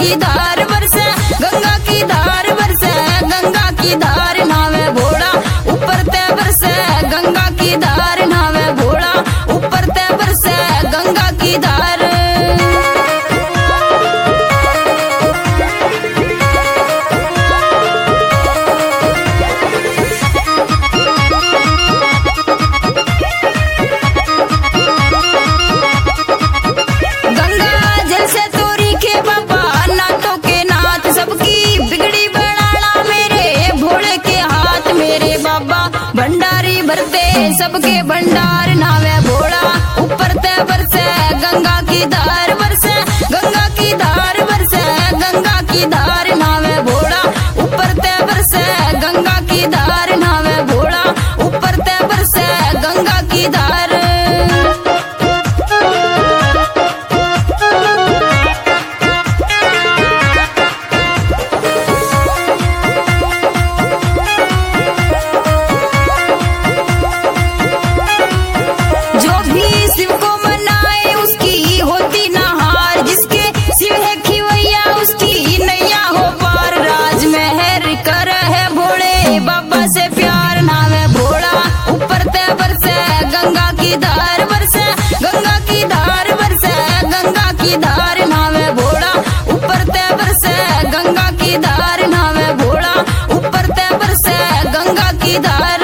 की धार बरसे, गंगा की धार बरसे, गंगा की धार नावे भोला ऊपर ते बरसे, गंगा की धार नावे भोला ऊपर ते बरसे, गंगा की धार। भंडारी भरते सबके भंडार नावे भोला ऊपर ते बरसे, गंगा की धार बरसे, गंगा की धार बरसे, गंगा की धार नावे भोला ऊपर ते बरसे, गंगा की धार नावे भोला ऊपर ते बरसे, गंगा की धार। बाबा से प्यार नावे भोला ऊपर ते बरसे, गंगा की धार बरसे, गंगा की धार बरसे, गंगा की धार नावे भोला ऊपर ते बरसे, गंगा की धार नावे भोला ऊपर ते बरसे, गंगा की धार।